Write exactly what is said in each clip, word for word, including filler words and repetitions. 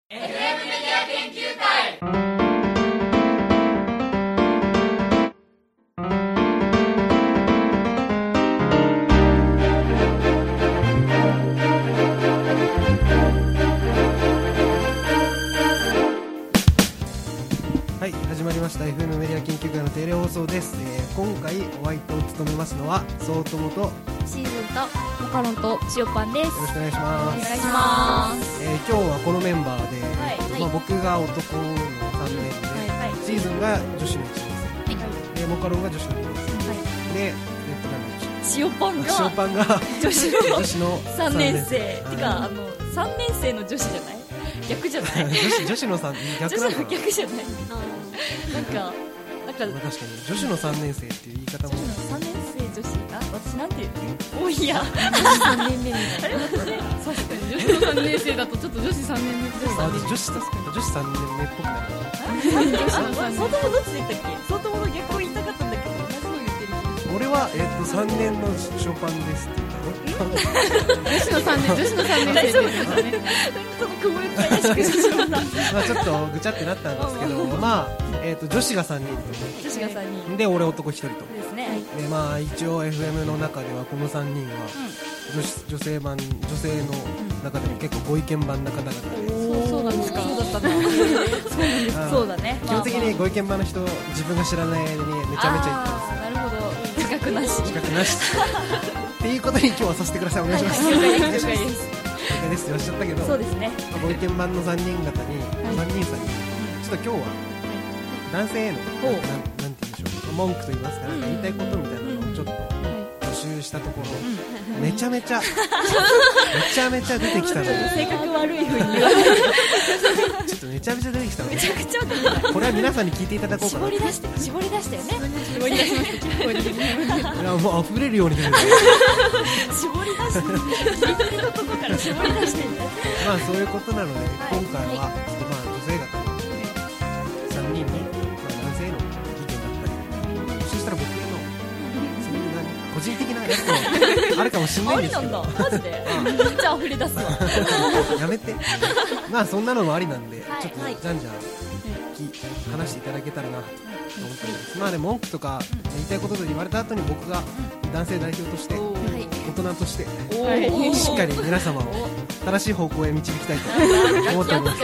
エフエム メディア研究会。 はい、始まりました エフエム メディア研究会の定例放送です、えー、今回お相手を務めますのはそうともとシーズンとマカロンと塩パンです。よろしくお願いします。 お願いします、 えー、今日はこのメンバーで、 はいまあ、僕が男のさんねんで、はいはい、シーズンが女子のいちねん生、はい、でモカロンが女子のにねん生、はい、で、えっと、なんだっけ塩パンが塩パンが女子の女子のさんねん生、 はい、 てかあのさんねん生の女子じゃない？逆じゃない？ 女子女子のさん逆なのかな？ 女子の逆じゃない？なんかなんか、 まあ、確かに女子のさんねん生っていう言い方も女子のさんねん生女子あ私なんて言うの？多いやさんねんめにあれ私確かに女子のさんねん生だとちょっと女子さんねんめ女子あ女子確かに女子さんねんめっぽくなる。 そうともどっちで言ったっけ？そうともの逆を言いたかったんだけど同じの言ってる気が。 俺は、えっと、さんねんのショパンですって言ったの。 女子のさんねん女子のさんねん生ですよね。そのくぼれた怪しくしてしまった。 まあちょっとぐちゃってなったんですけどまあ、えっと、女子がさんにんと女子がさんにんで俺男ひとりとですね。 でまあ一応 エフエム の中ではこのさんにんは、うん、女子女性版女性の中でも結構ご意見番な方々で、 そうそうなんですか。そうだったな。そうだね。 基本的にご意見番の人自分が知らない間にめちゃめちゃ言ってます。 なるほど。自覚なし自覚なしっていうことに今日はさせてください。お願いします。 了解です。 了解です。了解ですっておっしゃったけど、 そうですね。 まあ、ご意見番のさんにん方に、はい、さんにんさんにちょっと今日は男性への、はい、なんなんて言うんでしょう、文句と言いますか、なんか言いたいことみたいなのをちょっと募集したところ、うん、めちゃめちゃめちゃめちゃ出てきたので性格悪い風に言われるちょっとめちゃめちゃ出てきたのでめちゃくちゃ出てこれは皆さんに聞いていただこうかな。 絞り出して絞り出したよね。絞り出しましたいやもう溢れるように出てる絞り出してギリギリのとこから絞り出してるまあそういうことなので、はい、今回はちょっとまあ女性方のさんにんに、まあ、男性への意見だったり、そしたら僕へのそういう何個人的なやつもあるかもしれないんですけどありなんだマジでめっちゃ溢れ出すわやめてまあそんなのもありなんで、はい、ちょっとはいじゃんじゃん、はい、話していただけたらなと思っております、まあね、文句とか言いたいことで言われた後に僕が男性代表として大人としてしっかり皆様を正しい方向へ導きたいと思っております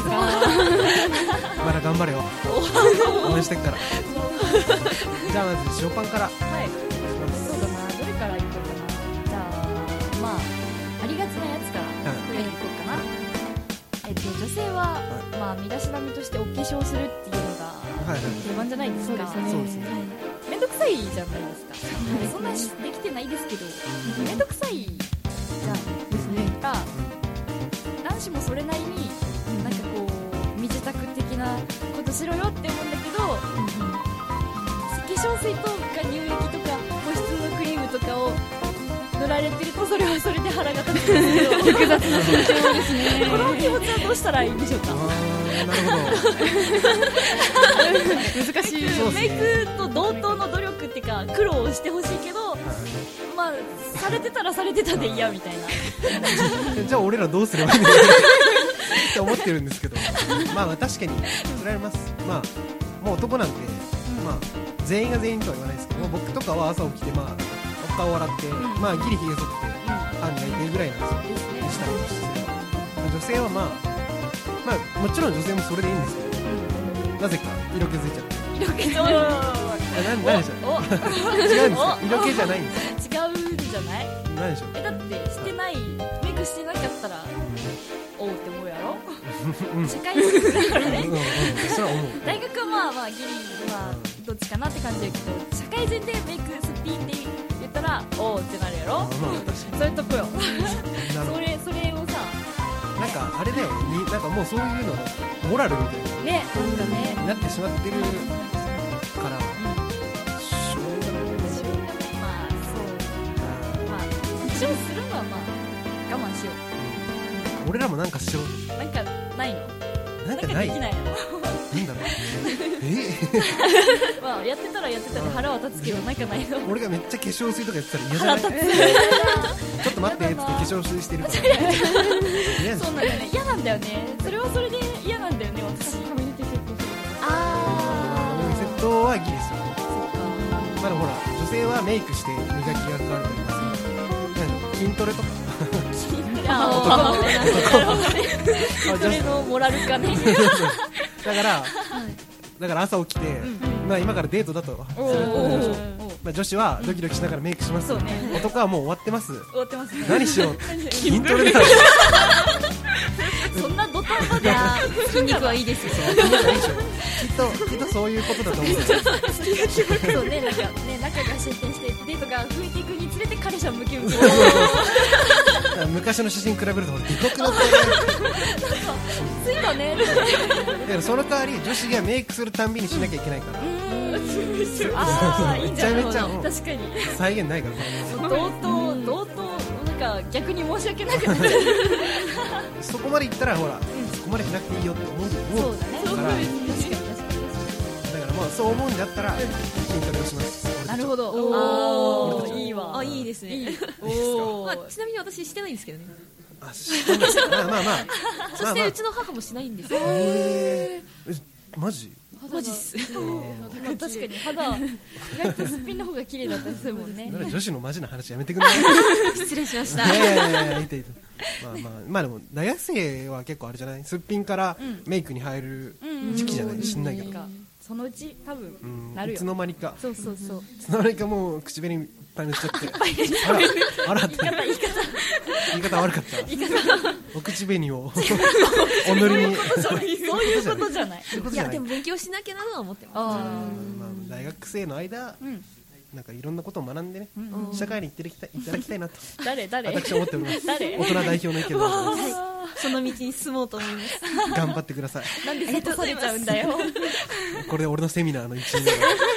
まだ頑張れよ応援してっからじゃあまず塩パンから、はい、 そうだな、どれからいこうかな。じゃあまあありがちなやつからこれいこうかな、はい、えっと女性は、はい、まあ身だしなみとしてお化粧するっていうのが定番じゃないですか。 そうですね。 めんどくさいじゃないですか。そんなできてないですけど、めんどくさいじゃんですね。が男子もそれなりになんかこう身支度的なことしろよって思うんだけど、化粧水とか乳液とか保湿のクリームとかを塗られてるとそれはそれで腹が立つんですけど複雑な気持ちですね。この気持ちはどうしたらいいんでしょうか。 あなるほど難しい、ね、メイクと同等の努力っていうか苦労をしてほしいけど、まあされてたらされてたで嫌みたいなじゃあ俺らどうすればいいんだって思ってるんですけどまあ確かにそれあります。まあもう男なんて、うん、まあ全員が全員とは言わないですけど、僕とかは朝起きてまあお顔洗って、うん、まあギリヒゲ剃って歯磨いてるぐらいなんですよ、ね、したりとして、女性はまあまあもちろん女性もそれでいいんですけど、うん、なぜか色気づいちゃって色気じゃない何でしょう違うんですよ、色気じゃないんですよ。 違うんじゃない。 何でしょう。 えだってしてないメイクしてなかったらおうって思うやろ社会人だからね、うんうん、 それは思う。 大学はまあまあギリまあどっちかなって感じだけど、社会人でメイクすっぴんって言ったらおうってなるやろ、まあ、そういうとこよそれそれをさなんかあれだよね、なんかもうそういうのモラルみたいなね、なんかねなってしまってるから、うん、 しょうがないしょうがないまあそうまあ一応するのはまあ我慢しよう、 うん、俺らもなんかしよう。 なんかないのなんかないできないのなんだろうえまあやってたらやってたら腹は立つけどなんかないの俺がめっちゃ化粧水とかやってたら嫌じゃない腹立つちょっと待ってっつって化粧水してるから嫌でしょそうなんだよね嫌なんだよねそれはそれで嫌なんだよね私髪の毛セットするあセットはギリですよーそうかまだほら女性はメイクして磨きがかかると言いますけど筋トレとかあーなるほどねそれのモラルかねだからだから朝起きて、まあ、今からデートだとすると思うでしょまあ、女子はドキドキしながらメイクします、 そうね男はもう終わってます終わってますね何しよう筋トレだそんな土壇場で筋肉はいいですよきっときっとそういうことだと思うんですよそうねなんかね仲が進展してデートが増えていくにつれて彼氏はムキムキ昔の写真比べると俺でかくなってついたねるだからその代わり女子がメイクするたんびにしなきゃいけないからああいいんじゃないめちゃめちゃ確かに再現ないから同等同等なんか逆に申し訳なくなるそこまでいったらほら、そこまでしなくていいよって思う思うそうだねから確かに確かにだからまあそう思うんだったら筋トレをしますなるほどおーいいわあいいですねおまあ、ちなみに私してないんですけどねあしてんだまあまあまあそしてうちの母もしないんですよえーマジマジっす確かに肌意外とすっぴんの方が綺麗だったりするもんねなんか女子のマジな話やめてくんない失礼しましたいやいやいやいていてまあまあまあでも大学生は結構あれじゃないすっぴんからメイクに入る時期じゃないしんないけどそのうち多分うんなるよいつの間にかそうそうそういつの間にかもう口紅いっぱい塗っちゃってあらあらって言い方悪かったお口紅をお塗りにそういうことじゃないいやでも勉強しなきゃなとは思ってますあまあ大学生の間んなんかいろんなことを学んでね社会に行っていただきたいいただきたいなとー誰誰私は思っております誰大人代表の意見でございますその道に進もうと思います頑張ってくださいなんで諭されちゃうんだよこれ俺のセミナーの一員で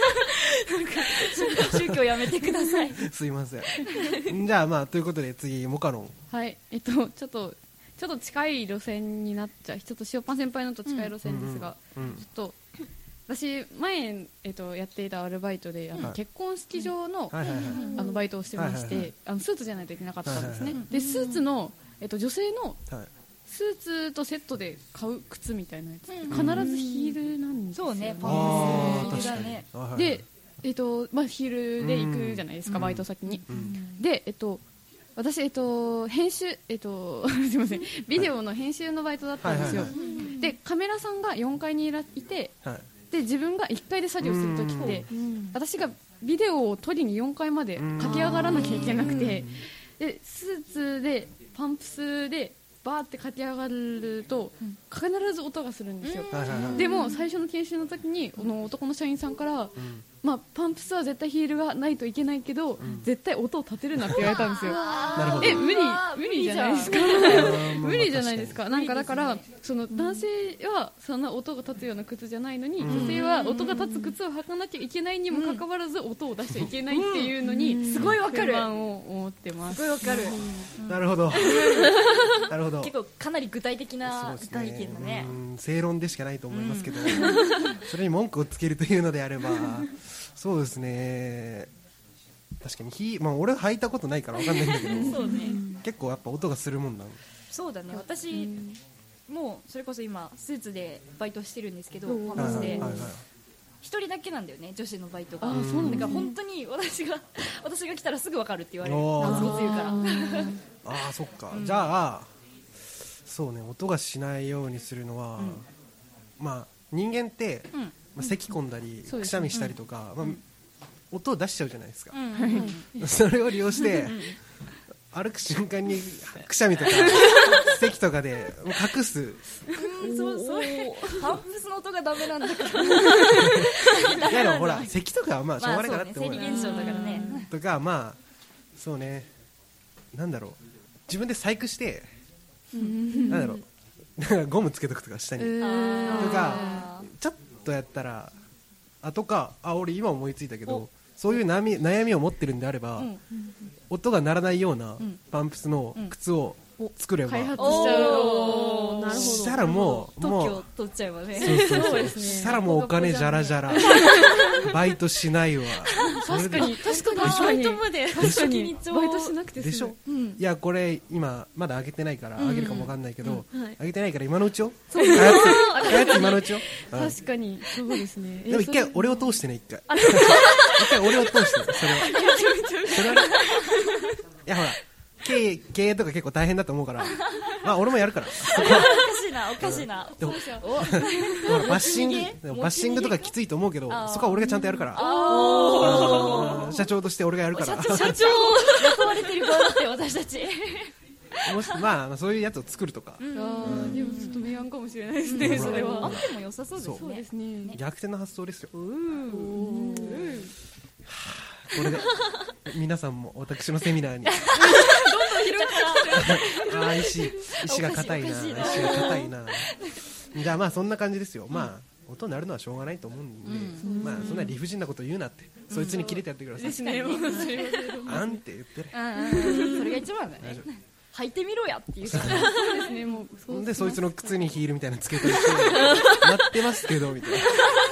宗教やめてくださいすいませんじゃあまあということで次モカロンはい、えっと、ちょっと、ちょっと近い路線になっちゃう、ちょっと塩パン先輩のと近い路線ですが、 うんうんちょっと、私、前、えっと、やっていたアルバイトで、あのはい結婚式場の、 はいはいはいあのバイトをしてましはいはいて、あのスーツじゃないといけなかったんですね。 はいはいで、スーツの、えっと、女性のはいスーツとセットで買う靴みたいなやつ、必ずヒールなんですよ。 そうねパあンー確かにツだねあはいはいで、えっとまあ、ヒールで行くじゃないですか、 うんバイト先に。 うんで、えっと、私、えっと、編集、えっと、すみません、ビデオの編集のバイトだったんですよ。 はいはいで、カメラさんがよんかいにいらいて、 はいで、自分がいっかいで作業するときって、私がビデオを撮りによんかいまで駆け上がらなきゃいけなくて、で、スーツで、パンプスで、バーって駆け上がると、必ず音がするんですよ。 はいはいはいでも最初の研修の時にこの男の社員さんから、まあ、パンプスは絶対ヒールがないといけないけど、絶対音を立てるなって言われたんですよ。 なるほどえ無理あー無理じゃないですかうん無理じゃないですか。なんかだからその男性はそんな音が立つような靴じゃないのに、女性は音が立つ靴を履かなきゃいけないにもかかわらず音を出しちゃいけないっていうのに、 すごいわかる不満を思ってます。 すごいわかるなるほどなるほど結構かなり具体的そうなです意見だねうん正論でしかないと思いますけど、それに文句をつけるというのであればそうですね確かにひ、まあ、俺は履いたことないから分かんないんだけどそうね結構やっぱ音がするもんなのそうだね私もうそれこそ今スーツでバイトしてるんですけどうんパンプスではいはいはい一人だけなんだよね女子のバイトがあそうなんだだから本当に私が私が来たらすぐ分かるって言われるおーパンツ強いからああそっか、じゃあそうね音がしないようにするのは、まあ人間って、 うんまあ、咳込んだり、 そうですねくしゃみしたりとか、まあ、音を出しちゃうじゃないですか、 うんそれを利用して歩く瞬間にくしゃみとか咳とかでもう隠すうんそうそうパンプスの音がダメなんだからいやでもほら咳とかはまあしょうがないかなって思うよ、 まあそうね生理現象だからねとかまあそうねなんだろう自分で細工してなんだろうなんかゴムつけとくとか下にとかちょっとやったらあとかあ俺今思いついたけどそういう悩み悩みを持ってるんであれば、 ん音が鳴らないようなパンプスの靴を作れば、 開発しちゃう。 おーしたしたらもうもう特許取っちゃえばね。 そうそうそうそうですねしたらもうお金じゃらじゃらバイトしないわ確かに確かに確かバイにトまで確かに先にちょバイトしなくて済むでしょ、 うんいやこれ今まだ上げてないから上げるかもわかんないけど、 うんはい上げてないから今のうちよあやつあやつ今のうちよ、うん確かにそうですねでも一え回俺を通してね一回一回俺を通してそれはそれはねいやほら経営経営とか結構大変だと思うからまあ俺もやるからそこはおかしいなおかしいな。 でもほらバッシングでもバッシングとかきついと思うけどそこは俺がちゃんとやるからうん社長として俺がやるから社長雇われてる側だって私たち。 もしまあまあそういうやつを作るとかあーでもちょっと明暗かもしれないですねそれあはっても良さそうですそうでね。 すね逆転の発想ですようんこれで皆さんも私のセミナーにあー石石が硬いなおかしいお石かしいなが硬いなじゃあまあそんな感じですよ、まあ音鳴るのはしょうがないと思うんで、まあそんな理不尽なこと言うなって、そいつに切れてやってください、 ですねもうすいませんあんって言ってるそれが一番だね大丈履いてみろやっていうかそうですねもうそ夫でそいつの靴にヒールみたいなのつけたりしてなってますけどみたいな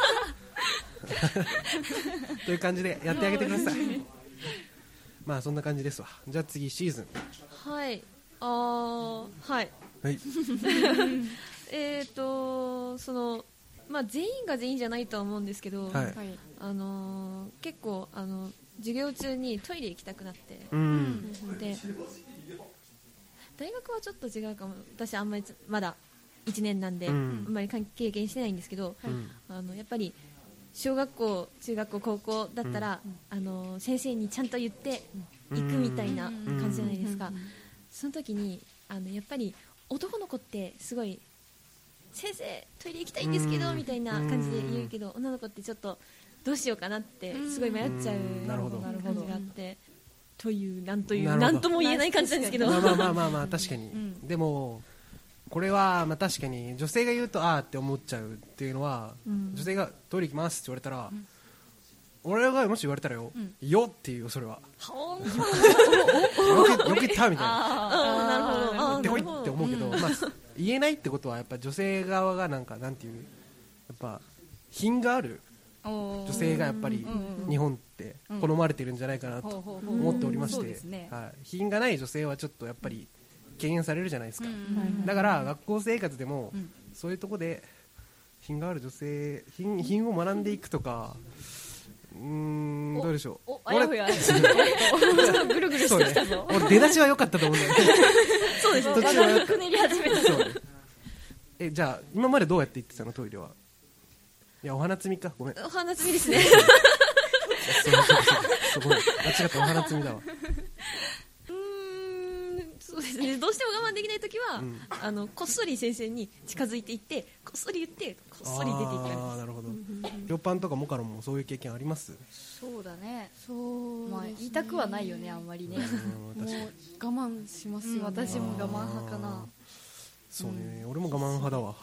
という感じでやってあげてくださいまあそんな感じですわ。じゃあ次シーズンはいあーはいはいえっとそのまあ全員が全員じゃないとは思うんですけど、 はいはいあのー結構あの授業中にトイレ行きたくなってうんで大学はちょっと違うかも。私あんまりまだいちねんなんで、 うんあんまり経験してないんですけど、 うんあのやっぱり小学校中学校高校だったら、あの先生にちゃんと言って行くみたいな感じじゃないですか。その時にあのやっぱり男の子ってすごい先生トイレ行きたいんですけどみたいな感じで言うけど、女の子ってちょっとどうしようかなってすごい迷っちゃううんなるほど感じがあってというなんというなるほどなんとも言えない感じなんですけど、 まあまあまあまあまあ確かに、でもこれはまあ確かに女性が言うとあーって思っちゃうっていうのは、女性がトイレ行きますって言われたら、俺がもし言われたらよ、よっていうよそれはよけよけたみたいなあーなるほどあーでこいなるほどって思うけど、まあ言えないってことはやっぱ女性側がなんかなんていうやっぱ品がある女性がやっぱり日本って好まれてるんじゃないかなと思っておりまして、はい、品がない女性はちょっとやっぱり敬遠されるじゃないですか。だから学校生活でもそういうとこで品がある女性 品, 品を学んでいくとか、うーんどうでしょう。 おあやふやぐるぐるそうねしてきたぞ俺出だしは良かったと思うんだよねそうです途中は良かったくねり始めたそうえじゃあ今までどうやって行ってたのトイレは。いやお花摘みかごめんお花摘みですねそうそうそうそうごめん間違ったお花摘みだわ。 うーんそうですね。どうしても我慢できないときは、 うんあのこっそり先生に近づいていってこっそり言ってこっそり出ていくああなるほど。両パンとかモカロンもそういう経験あります。 そうだねそうまあ言いたくはないよねあんまりねうん確かにもう我慢しますよ私も我慢派かなそうね、俺も我慢派だわ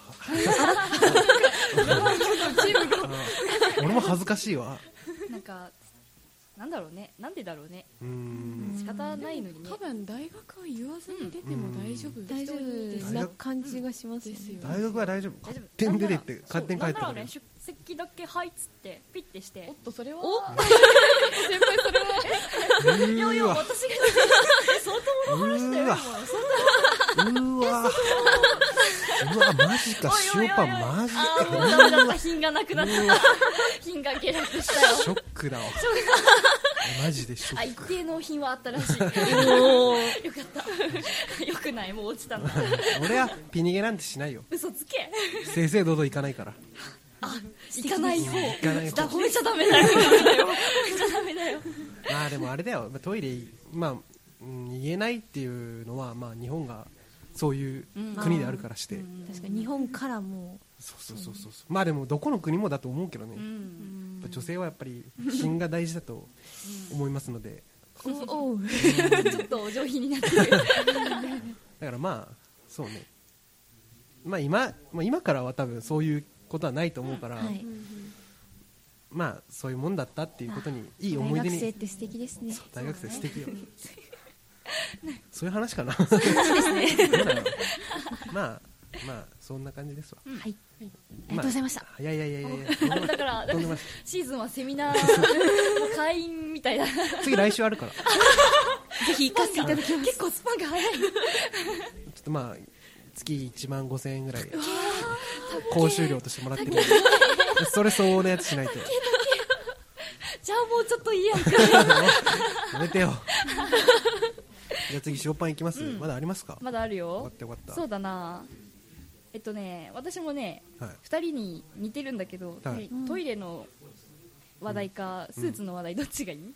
俺も恥ずかしいわ。 なんかなんだろうねなんでだろうねうーん仕方ないのにね多分大学は言わずに出ても大丈夫大丈夫な感じがしますよね。 大学は大丈夫。 大丈夫勝手に出てって勝手に帰ってくるなんだろうね出席だけはいっつってピッてしておっとそれは先輩それはうーわ私が相当うーわうーわうわマジか塩パンマジあーもうかダメだった品がなくなった品が下落したよショックだわマジでショあック。 一定の品はあったらしいよかったよくないもう落ちたな俺はピニゲなんてしないよ。 嘘つけ正々堂々行かないから。 行かない方行かない方だ褒めちゃダメだよ褒めちゃダメだよまあでもあれだよ、まあトイレまあ、うん言えないっていうのはまあ日本がそういう国であるからして、 確かに日本からもそうそうそうそうまあでもどこの国もだと思うけどね、やっぱ女性はやっぱり品が大事だと思いますので、 うおおちょっとお上品になってるだからまあそうね、まあ今、まあ、今からは多分そういうことはないと思うから、 はいまあそういうもんだったっていうことにいい思い出に。 大学生って素敵ですね。 大学生素敵よそういう話かなそうですねどうだろうまあまあそんな感じですわ。 はい、ありまがとうございました。 いやいやいやいやいやあれだからとんでもないシーズンはセミナーの会員みたいなぜ次来週あるからひ行かせていただきます。結構スパンが早い。 ちょっとまあ月いちまんごせんえんぐらい講習料としてもらってるんでそれ相応のやつしないとじゃあもうちょっといいやんか。 やめてよじゃあ次塩パンいきます、 うんまだありますか。 まだあるよかよっ。たよかった。 そうだな。えっとね、私もね、 はいふたりに似てるんだけど、 はいトイレの話題か、スーツの話題どっちがいい？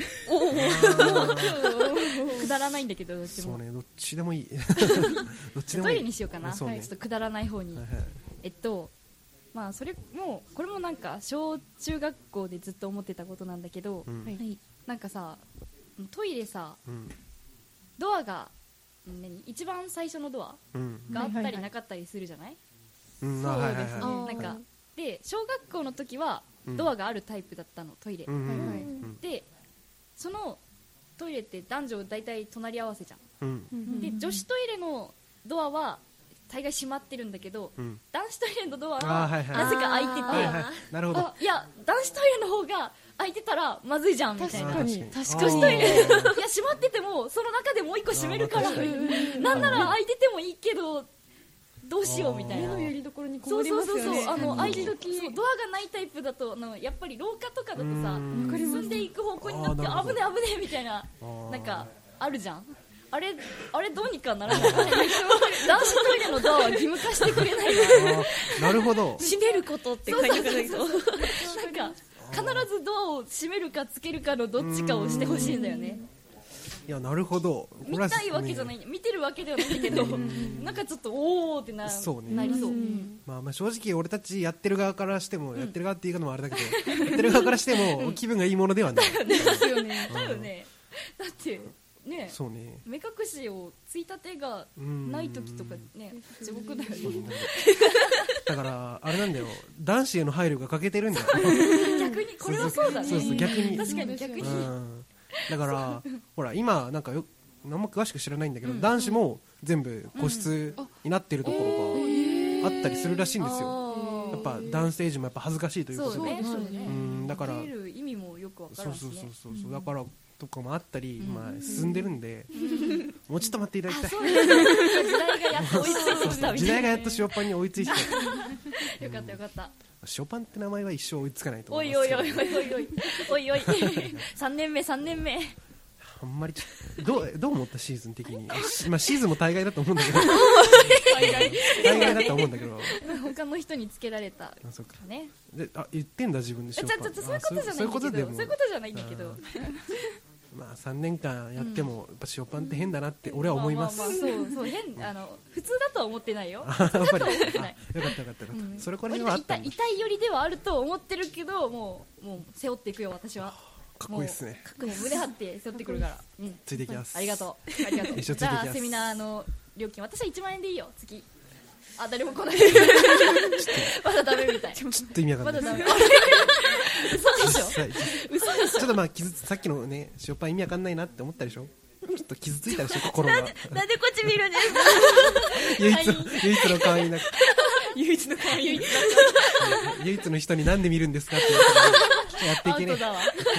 くだらないんだけどどっちも。 そうね、どっちでもいいどっちでもトイいいレにしようかな。 そうねちょっとくだらない方に。 はいはいえっと、まあそれもこれもなんか小中学校でずっと思ってたことなんだけど、 うんはい、なんかさトイレさうんドアが何一番最初のドアうんがあったりはいはいはいなかったりするじゃない？ うん、あはいはいそうですねはいなんかで小学校の時はうんドアがあるタイプだったのトイレ、 うんうんはいはいうんでそのトイレって男女大体隣り合わせじゃん、 うんうんで女子トイレのドアは大概閉まってるんだけど、 うん男子トイレのドアあーははいはいなぜか開いてて、 はいはいなるほどあいや男子トイレの方が開いてたらまずいじゃんみたいな確かに確かに女子トイレいや閉まっててもその中でもう一個閉めるからあーまあ確かになんなら開いててもいいけどどうしようみたいな目のよりどころにそう困りそうそうそうますよね。 あの開いて時々 そうドアがないタイプだとあのやっぱり廊下とかだとさうんわかります進んでいく方向になってあーなるほど危ね危ねみたいなあーなんかあるじゃんあれあれどうにかならない男子トイレのドアは義務化してくれないかあーなるほど閉めることって書いてあるんだけどなんか必ずドアを閉めるかつけるかのどっちかをしてほしいんだよねいやなるほど見たいわけじゃないい見てるわけではないんだけどなんかちょっとおーってなそうねなりそうまあまあ正直俺たちやってる側からしてもやってる側って言い方もあれだけどやってる側からしても気分がいいものではないですよね。 だよねだってねそうね目隠しをついたてがない時とかね地獄だよねだからあれなんだよ男子への配慮が欠けてるんだよ逆にこれはそうだねそうそう逆に確かに逆にうんだからほら今なんかよ何も詳しく知らないんだけど、男子も全部個室になってるところがあったりするらしいんですよ、やっぱ男性陣もやっぱ恥ずかしいということでそうねそうねうんだから受ける意味もよくわかそうそうらんしねそうそう、だからとかもあったり、まあ、進んでるんで、もうちょっと待っていただきたいそうですね時代がやっと追いついてきたみたいな時代がやっと塩パンに追いついてよかったよかった塩パンって名前は一生追いつかないと思おいいますおいおいおいおいおいおいおいさんねんめさんねんめあんまりちょどうどう思ったシーズン的に、しまあ、シーズンも大概だと思うんだけど大概だと思うんだけど他の人につけられたあそうかねであ言ってんだ自分でちょちょちょそういうことじゃないんだけどそういうことでもそういうことじゃないんだけどまあさんねんかんやっても、やっぱ塩パンって変だなって俺は思います、 あああそうそう変あの普通だとは思ってないよあやっぱり普通だとは思ってないあよかったよかったよかった、 うんそれこれはあったんだ痛い痛い寄りではあると思ってるけどもうもう背負っていくよ私はかっこいいですねもうもう胸張って背負ってくるから、うん、 ついてきます、 ありがとうありがとう一緒ついてきますじゃあセミナーの料金私はいちまんえんでいいよ月あ誰も来ないまだダメみたいちょっと意味わかんないまだダメ嘘でしょはい嘘でしょちょっとまあ傷つさっきのね塩パン意味わかんないなって思ったでしょちょっと傷ついたでしょ心がなんでこっち見るんですか唯一の唯一の可愛いな唯一の可愛い唯一の人になんで見るんですかって言われたらやっていけねアウトだわ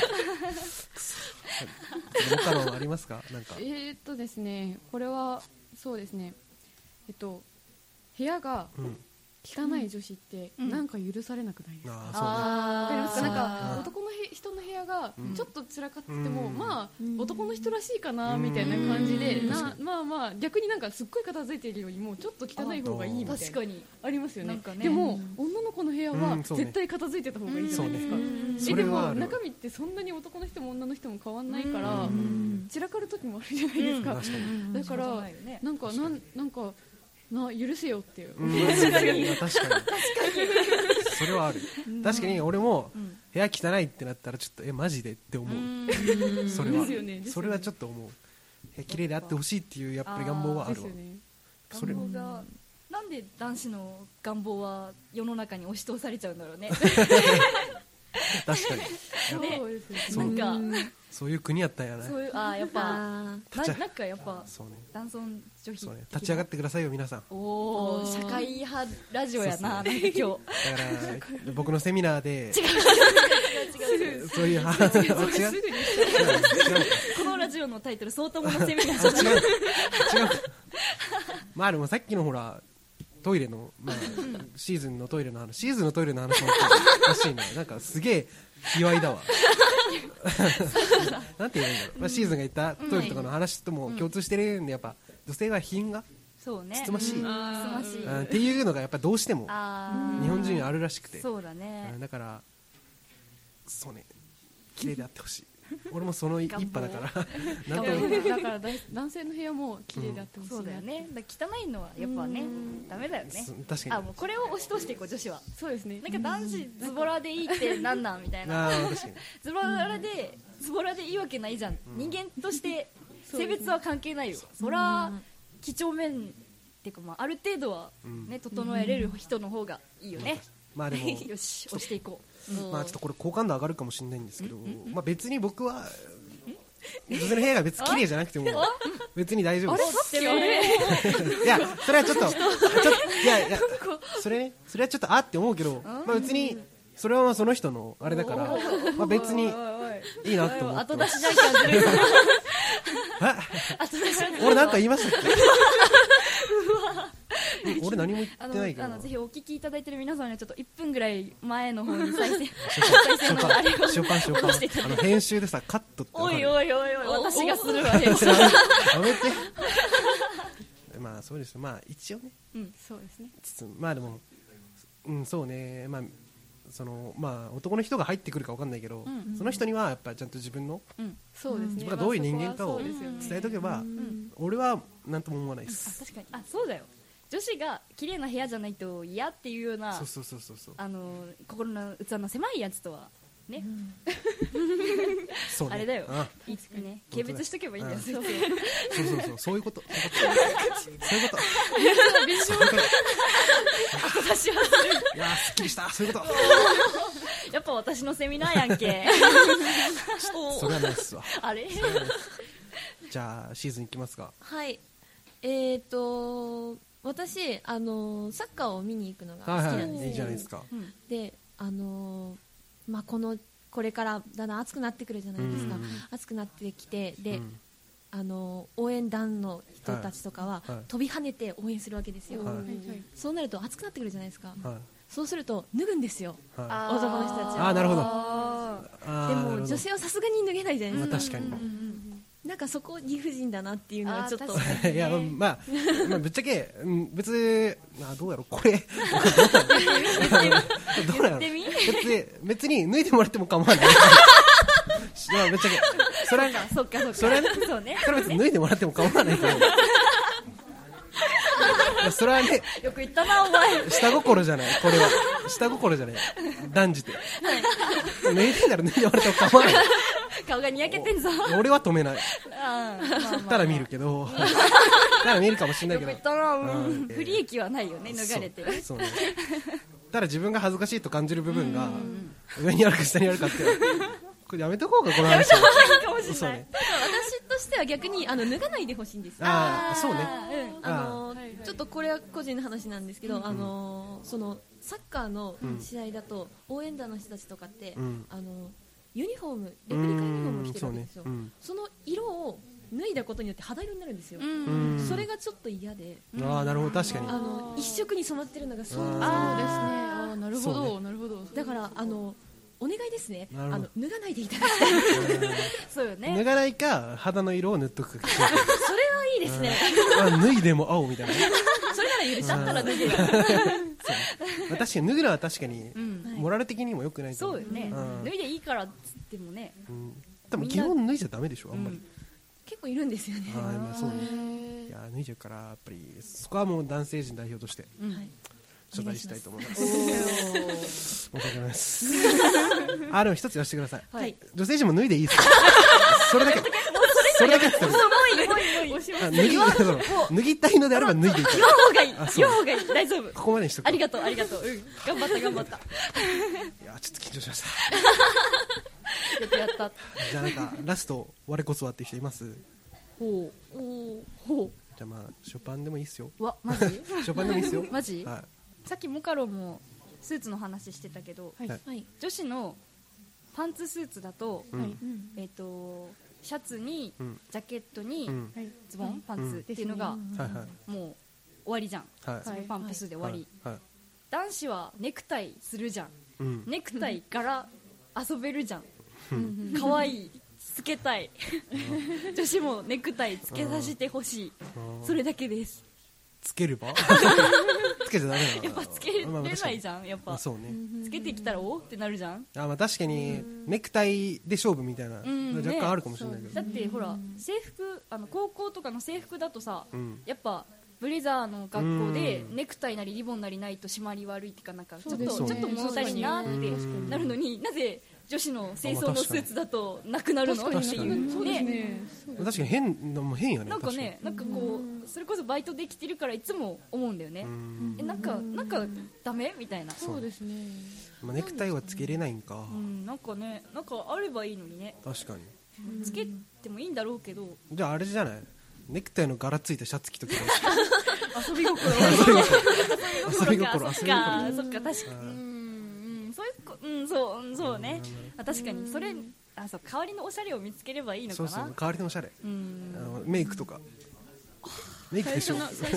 え他のありますかなんかえーっとですね、これはそうですね、えっと部屋がうん汚い女子ってうんなんか許されなくないですか。 ああわかりますか。なんかうん男のへ人の部屋がうんちょっと散らかってても、 うんまあ男の人らしいかなみたいな感じで、なまあまあ逆になんかすっごい片付いているよりもちょっと汚い方がいいみたいな確かにありますよね。 なんかねでも女の子の部屋はうんそうね絶対片付いてた方がいいじゃないですか。 うんそえでもれはあるわ中身ってそんなに男の人も女の人も変わんないからうん散らかる時もあるじゃないですか。 確かにだからしょうがないよねなんかなんなんかな許せよっていう。 うん確かに確かにそれはある確かに俺もうん部屋汚いってなったらちょっとえマジでって思うそれはですよねですよねそれはちょっと思う部屋綺麗であってほしいっていうやっぱり願望はあるわですよね。 それ願望がなんで男子の願望は世の中に押し通されちゃうんだろうね確かにそうですね。 そうなんかそういう国やったんやな。 そういうあーやっぱあな立ちなんかやっぱそうね男尊女卑そうね、立ち上がってくださいよ皆さん。 おお社会派ラジオやな、なんか今日だから僕のセミナーで違う違う違うそういう話違う違うこのラジオのタイトル相当ものセミナーじゃ違う違ないうまあでもさっきのほらトイレの、まあ、シーズンのトイレの話シーズンのトイレの話もおかしいね。なんかすげえ卑猥だわなんて言うんだろう、まあ、シーズンが言ったトイレとかの話とも共通してるんで、やっぱ女性は品がそうねつつましい、 つつましいうんっていうのがやっぱどうしてもあー日本人にあるらしくて、 そうだねうんだからそうね綺麗であってほしい俺もその一派だからなんとも言えないだからだい男性の部屋も綺麗であってほしいな。 そうだよね。だから汚いのはやっぱねダメだよね。 そ確かにあもうこれを押し通していこう女子は。 そうですね。 なんか男子ズボラでいいってなんなんみたいな。 あー確かにズボラでズボラでいいわけないじゃん。人間として性別は関係ないよ。そら几帳面っていうかまあある程度はね整えれる人の方がいいよね。 まあでもよし押していこう。 まあちょっとこれ好感度上がるかもしれないんですけど、まあ別に僕は女性の部屋が別に綺麗じゃなくても別に大丈夫です。 さっきあれいやそれはちょっとちょっといやいやそれねそれはちょっとあって思うけど、まあ別にそれはその人のあれだから、まあ別にいいなって思ってます。 後出しじゃんけんする。 え俺なんか言いましたっけ俺何も言あってないけどのあのぜひお聞きいただいてる皆さんにはちょっといっぷんぐらい前の方に再生初版初版初版あの編集でさカットってわおかるいおいおいおい私がするわ編集やめてまあそうですまあ一応ねうんそうですね。 つつまあでもうんそうねまあそのまあ男の人が入ってくるかわかんないけど、その人にはやっぱちゃんと自分のそうですね。 自分がどういう人間かをまあそこはそうですよね伝えとけば、俺は何とも思わないであす。 確かにあそうだよ女子が綺麗な部屋じゃないと嫌っていうようなそうそうそうそうそうあの心の器の狭いやつとはね、 そうねあれだよあいいですね軽蔑しとけばいいんだようんそうそうそうそうそうそういうことそういうことそういうこと私はするいやーすっきりしたそういうことやっぱ私のセミナーやんけそれはないっすわあれじゃあシーズンいきますか。 はいえーと私あのサッカーを見に行くのが好きはいはなんですよ、 いいいじゃないですか。 であのまあこのこれからだんだん暑くなってくるじゃないですか、 うんうんうん暑くなってきてで、 うんあの応援団の人たちとかは、 はいはい飛び跳ねて応援するわけですよ、 はいはいはい。 そうなると暑くなってくるじゃないですか、 はいそうすると脱ぐんですよはいあ男の人たちはあーなるほどあであーなるほども女性はさすがに脱げないじゃないですか、 まあ確かになんかそこ理不尽だなっていうのはちょっとあー確かにいやまあ、まあ、ぶっちゃけ、うん、別あどうやろうこれどうやろう言ってみ別に別に脱いでもらっても構わないまあぶっちゃけそれはーそっかそっかそれはねそうねそれは別に脱いでもらっても構わないけどいやそれはねよく言ったなお前下心じゃないこれは下心じゃない断じて脱いでんなら脱いでもらっても構わない顔がにやけてんぞ俺は止めないあーまあまあたら見るけどたら見るかもしれないけどよく言ったなうん不利益はないよね脱がれてそうそうねただ自分が恥ずかしいと感じる部分が上にあるか下にあるかってこれやめとこうかこの話いいかもしれないそうね私としては逆にあの脱がないでほしいんですよああそうねうんあのはいはいちょっとこれは個人の話なんですけど、あのそのサッカーの試合だと、応援団の人たちとかって、 うんあのユニフォームレプリカユニフォームを着てるわけですよ、 うんそうねうんその色を脱いだことによって肌色になるんですよ、 うんそれがちょっと嫌で、 ああなるほど確かにあの一色に染まってるのがすごいあーそうですね。ああなるほそうどなるほど。 だからあのお願いですねなるほどあの脱がないでいただきたいそうよね脱がないか肌の色を塗っとくかそれはいいですね、 あ脱いでも青みたいなそれなら許しだったら脱げるそうまあ確かに脱ぐのは確かにんモラル的にも良くないと思そうよねうん脱いでいいからっつってもねうん多分基本脱いじゃダメでしょあんまり結構いるんですよね、 あーまあそうねいや脱いじゃうからやっぱりそこはもう男性陣代表としてはい謝罪したいと思います申し訳ないですあでも一つ言わせてくださいはい女性陣も脱いでいいですかそれだけそれだけって言ったらもういいもういいもういいあ脱ぎそう脱ぎたいのであれば脱いでいいから言わん方がいいあそう言わん方がいい大丈夫ここまでにしとくありがとうありがとううん頑張った頑張ったいやちょっと緊張しましたやってやったじゃあなんかラスト我こそはっていう人います？ ほうおほじゃあまあショパンでもいいっすよ。 うわマジショパンでもいいっすよ。 マジ、 はさっきモカロもスーツの話してたけど、 はいはいはい女子のパンツスーツだと、 うんはいえっ、とシャツに、 うんジャケットに、 うんはいズボン、パンツっていうのが、 はいはいもう終わりじゃん、 はいそのパンプスで終わり、 はいはい男子はネクタイするじゃん、 うんネクタイ柄遊べるじゃん、 うん可愛いつけたい女子もネクタイつけさせてほしい、 あーそれだけです。 つければつけちゃダメなのやっぱつけれないじゃん、やっぱまあそうね。 つけてきたらおってなるじゃん。 あまあ確かにネクタイで勝負みたいなうん若干あるかもしれないけど、 だってほら制服あの高校とかの制服だとさ、 うんやっぱブレザーの学校でうんネクタイなりリボンなりないと締まり悪いっていうかなんかちょっとそうですねちょっと物足りんなってうんなるのに、なぜ女子の清掃のスーツだとなくなるのって確かにいうそうですね。 ね確かに変もう変やね。 なんかね、なんかこうそれこそバイトできてるからいつも思うんだよね。えなんかなんかダメみたいな。 そうですねまあ、ネクタイはつけれないんか、 うんなんかねなんかあればいいのにね。 確かに。 つけてもいいんだろうけど。 じゃああれじゃない、ネクタイの柄ついたシャツ着とけばいい遊び心遊び心そっかそっか確かにうんそういうこうんそううんそうねあ確かにそれあそう代わりのおしゃれを見つければいいのかな。 そうそう代わりのおしゃれ、 うんあのメイクとかメイクでしょ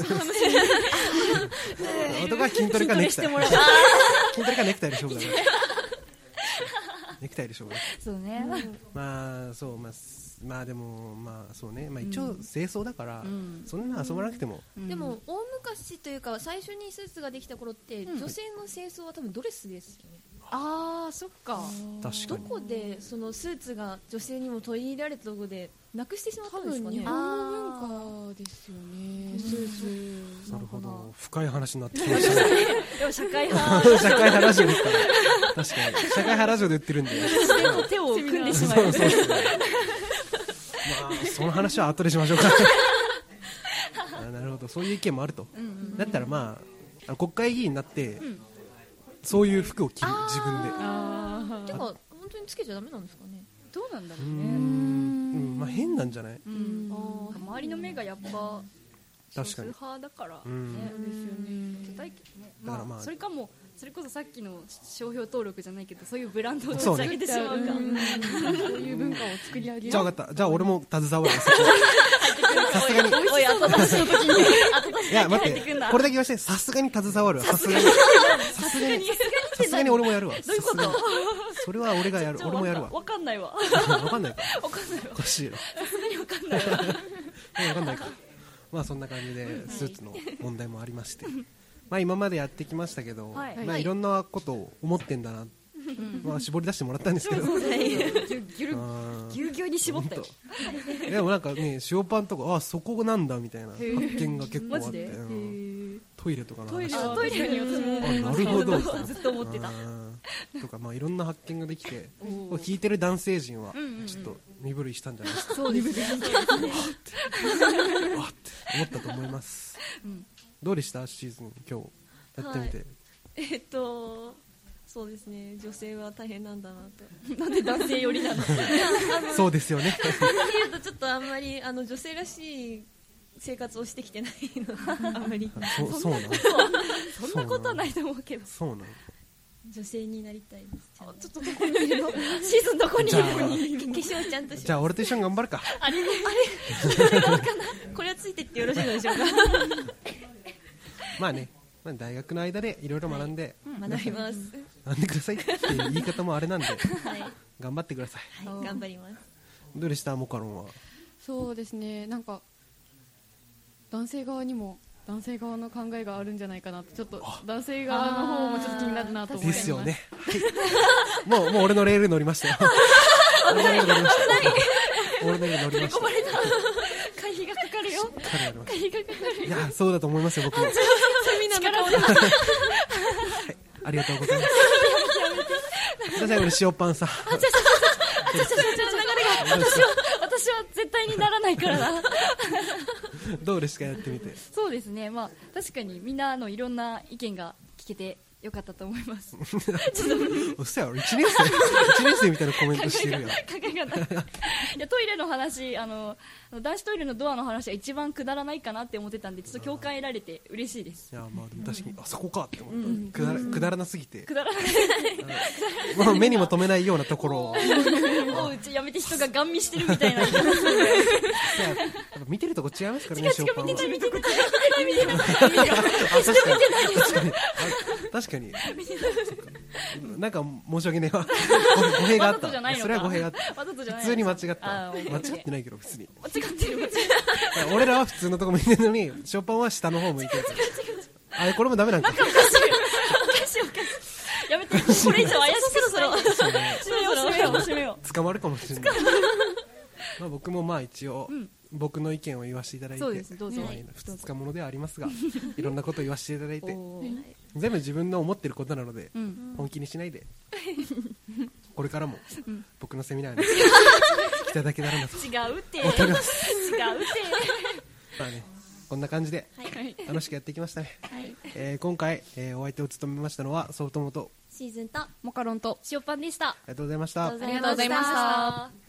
男は筋トレかネクタイ筋トレしてもらう筋トレかネクタイで勝負だねネクタイで勝負だそうねまあそうまあすまあでもまあそうね、まあ、一応清掃だから、 んそんな遊ばなくても、 うんでも大昔というか最初にスーツができた頃って、 うん女性の清掃は多分ドレスですよね。 あーそっかど確かにこでそのスーツが女性にも取り入れられたところでなくしてしまったんですかね。 多分日本の文化ですよねスーツなるほど深い話になってきましたねでも社会派社会派ラジオですから確かに社会派ラジオで言ってるんででも手を組んでしまうそうそうそうまあその話は後でしましょうかあなるほどそういう意見もあると、だったらまああの国会議員になって、そういう服を着る自分であてか本当につけちゃダメなんですかね。 どうなんだろううねん、まあ、変なんじゃない、 うん周りの目がやっぱ少数確かに派だからうんねですよね絶対ねだからまあまあそれかもそれこそさっきの商標登録じゃないけどそういうブランドをそうね立ち上げてしまうかそういう文化を作り上げるじゃあ分かったじゃあ俺も携わるさすがにおい後出しの時に後出しいやだけ待って入ってくんだこれだけ言わせてさすがに携わるわさすがにさすがにさすがに俺もやるわどういうことさすがにそれは俺がやる俺もやるわわかんないわ分かんないかわかんないわおかしいなさすがにわかんないわ分かんないかまあそんな感じでスーツの問題もありましてまあ今までやってきましたけど、 はいまあいろんなことを思ってんだな、まあ絞り出してもらったんですけどギュギュルあーギュギュに絞ったよ本当でもなんかね塩パンとかあそこなんだみたいな発見が結構あってマジでうんトイレとかの話あトイレに私もあなるほどずっと思ってたあーとかまあいろんな発見ができておーこれ聞いてる男性陣はんうんうんちょっと身震いしたんじゃないですかそうですねあって思ったと思います、 んどうでしたシーズン今日やってみて、 えっとそうですね女性は大変なんだなと。 なんで男性寄りなのそうですよねっていうとちょっとあんまりあの女性らしい生活をしてきてないのあんまりそそうなんそんなことはないと思うけどそうなん女性になりたいです。ちゃんとちょっとどこにいるのシーズンどこにいじゃあるの化粧ちゃんとしじゃあ俺と一緒に頑張るかあれこれはついてってよろしいのでしょうか。 まあね、まあ、大学の間でいろいろ学んで、 学びます。 学んでくださいっていう言い方もあれなんではい、 頑張ってくださいはい、頑張ります。 どうでしたモカロンはそうですねなんか男性側にも男性側の考えがあるんじゃないかなとちょっと男性側の方もちょっと気になるなと思いでますすよね、はい、もうもう俺のレール乗りましたよ俺のレール乗りました俺のレール乗りました会費がかかるよ彼らの会費がかかるいやそうだと思いますよ僕も、はい、 セミナーの顔でありがとうございますじゃあ最後に塩パンさん私は私は絶対にならないからなどうですかやってみてそうですねまあ確かにみんなのいろんな意見が聞けて良かったと思いますうっせやろいちねん生いちねん生みたいなコメントしてるやん考え方いやトイレの話あの男子トイレのドアの話は一番くだらないかなって思ってたんでちょっと共感得られて嬉しいです。 いやまあでも確かにあそこかって思った、くだらくだらなすぎてくだらないまあ目にも留めないようなところをもううちやめて人がガン見してるみたいなやっぱ見てるとこ違いますからね。 違う違う見てない見てない見てない見てないあ確かに確かにあ確かになんか申し訳ねえわ語弊があった。それは語弊があった。普通に間違った間違ってないけど普通に間違ってる間違ってる俺らは普通のとこ見てるのにショパンは下の方向いてるあれこれもダメなんかおかしいおかしいおかしいやめてこれ以上怪しくそろそろ閉めよう閉めよう閉めよう捕まるかもしれないまあ僕もまあ一応、うん、僕の意見を言わせていただいて、 そうですどうぞ、 まあ、ふつつかものではありますがいろんなことを言わせていただいて全部自分の思ってることなので、うん、本気にしないでこれからも、うん、僕のセミナーに来ていただけたらなと違うって違うってまあねこんな感じで楽しくやっていきましたね、はいえー、今回、えー、お相手を務めましたのはソフトモとシーズンとモカロンと塩パンでした。 ありがとうございました。 ありがとうございました。